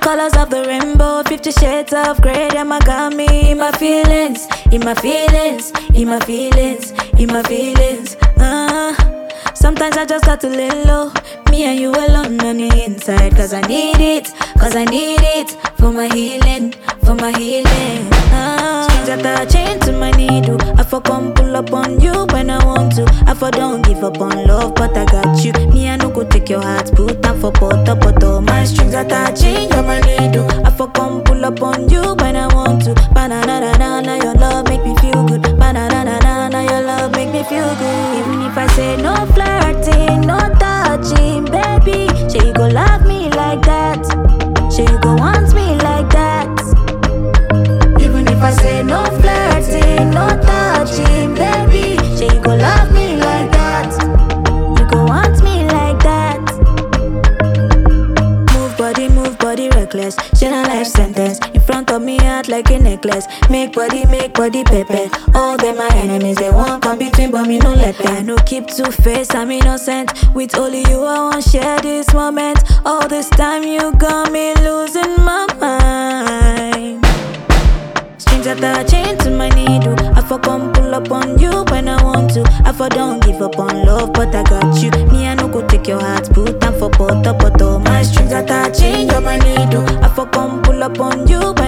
Colors of the rainbow, 50 shades of grey. Them I got me in my feelings, in my feelings, in my feelings, in my feelings. Sometimes I just got to lay low. Me and you alone on the inside. Cause I need it, cause I need it. For my healing, for my healing. Strings that are chained to my needle. I for come pull up on you when I want to. I for don't give up on love, but I got you. Me I no go take your heart, put them for butter, but all my strings that are chained on my needle. I for come pull up on you when I want to. Banana, your love make me feel good. Banana, your love make me feel good. Even if I say no flirting, no touching, baby, say you go love me like that. Say you go want me like that. Even if I say no flirting, no touching, baby, say you go love me like that. You go want me like that. Move body reckless. She a life sentence. In front of me, act like a necklace. Make body pepper. All them my enemies, they won't come between, but me no let them. I no keep two-faced, I'm innocent. With only you, I won't share this moment. All this time, you got me losing my mind. Strings that are chained to my needle. I for come pull up on you when I want to. I for don't give up on love, but I got you. Me I no go take your heart, put them for butter, but all my strings that are chained on my needle. I for come pull up on you